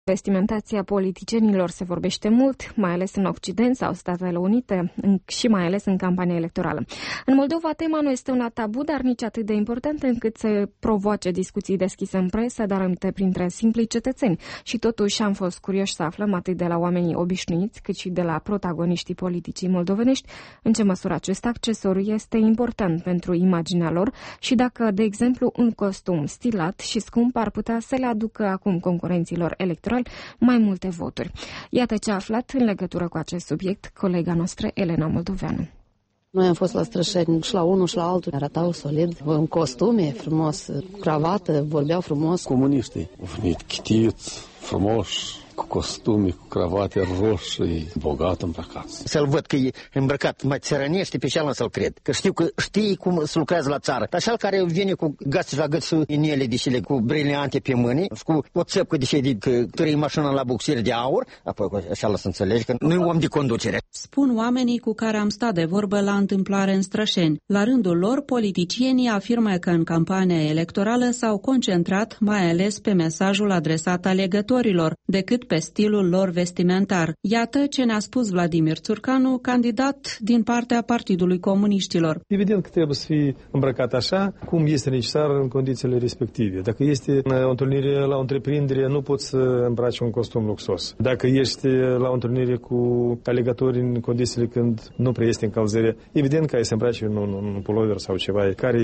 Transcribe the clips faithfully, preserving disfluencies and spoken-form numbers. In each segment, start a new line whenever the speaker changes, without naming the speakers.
Vestimentația politicienilor se vorbește mult, mai ales în Occident sau Statele Unite și mai ales în campania electorală. În Moldova tema nu este una tabu, dar nici atât de importantă încât să provoace discuții deschise în presă, dar aminte printre simplii cetățeni. Și totuși am fost curioși să aflăm atât de la oamenii obișnuiți, cât și de la protagoniștii politicii moldovenești, în ce măsură acest accesoriu este important pentru imaginea lor și dacă, de exemplu, un costum stilat și scump ar putea să le aducă acum concurenților electorali mai multe voturi. Iată ce a aflat în legătură cu acest subiect colega noastră Elena Moldoveanu.
Noi am fost la Strășeni și la unul și la altul, arătau solid, în costume frumos, cravată, vorbeau frumos.
Comuniștii au venit chitiți, frumoși, cu costume, cu cravate roșii, bogat îmbrăcați.
Să-l văd că e îmbrăcat mai țărănește, pe cealaltă să-l cred. Că știu că știi cum se lucrează la țară. Dar așa care vine cu gați la gât și inele de șele, cu briliante pe mâini, și cu o țepcă de șele, că trăi mașina la buxiere de aur, apoi așa să înțelegi că nu e om de conducere.
Spun oamenii cu care am stat de vorbă la întâmplare în Strășeni. La rândul lor, politicienii afirmă că în campania electorală s-au concentrat mai ales pe mesajul adresat alegătorilor, decât pe stilul lor vestimentar. Iată ce ne-a spus Vladimir Țurcanu, candidat din partea Partidului Comuniștilor.
Evident că trebuie să fie îmbrăcat așa, cum este necesar în condițiile respective. Dacă este o întâlnire la o întreprindere, nu poți să îmbraci un costum luxos. Dacă ești la o întâlnire cu alegători în condițiile când nu prea este încălzire, evident că ai să îmbraci un, un, un pulover sau ceva care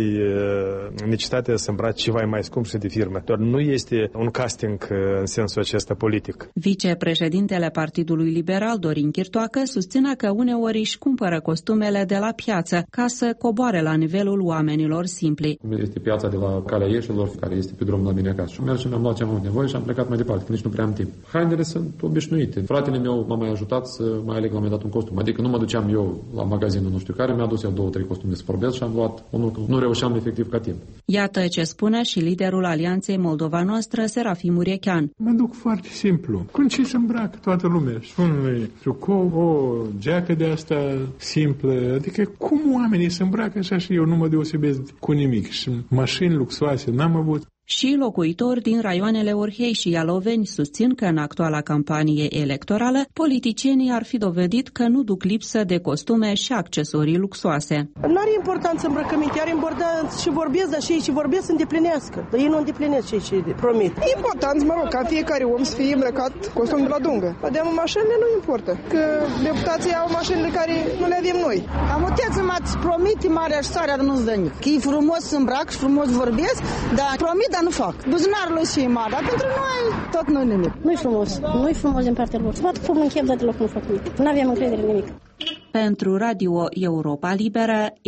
e necesitatea să îmbraci ceva mai scump și de firmă. Doar nu este un casting în sensul acesta politic.
Vicepreședintele Partidului Liberal, Dorin Chirtoacă, susține că uneori își cumpără costumele de la piață ca să coboare la nivelul oamenilor simpli.
Este piața de la Calea Ieșilor, care este pe drumul la mine acasă. Și mergem, am luat ce am avut nevoie și am plecat mai departe, că nici nu prea am timp. Hainele sunt obișnuite. Fratele meu m-a mai ajutat să mai aleg la un moment dat un costum. Adică nu mă duceam eu la magazinul nu știu care, mi-a adus eu două, trei costume să vorbesc și am luat unul, nu reușeam efectiv ca timp.
Iată ce spune și liderul Alianței Moldova Noastră, Serafim Urechean.
Mă duc foarte simplu. Cum ce se îmbracă toată lumea? Spune trucou, o geacă de asta simplă. Adică cum oamenii se îmbracă așa și eu nu mă deosebesc cu nimic. Și mașini luxoase n-am avut.
Și locuitori din raioanele Orhei și Ialoveni susțin că în actuala campanie electorală politicienii ar fi dovedit că nu duc lipsă de costume și accesorii luxoase.
Nu are importanță îmbrăcăminte, are importanță și vorbesc, dar și ei și vorbesc să îndeplinească. Dar ei nu îndeplinesc ce și promit.
E important, mă rog, ca fiecare om să fie îmbrăcat costum de la dungă. Vedem mașinile nu importă, că deputații au mașinile care nu le avem noi.
Am uiteți să mă-ți promite mare aștarea, dar nu-ți dă nic. Că e frumos să îmbrac și frumos vorbesc, dar promit, nu fac. Buzunarul lui și mare, dar pentru noi tot nu nimic.
Nu-i frumos. Nu-i frumos din partea lor. Să vadă cum în chef, dar deloc nu fac nimic. Nu avem încredere în nimic.
Pentru Radio Europa Liberă,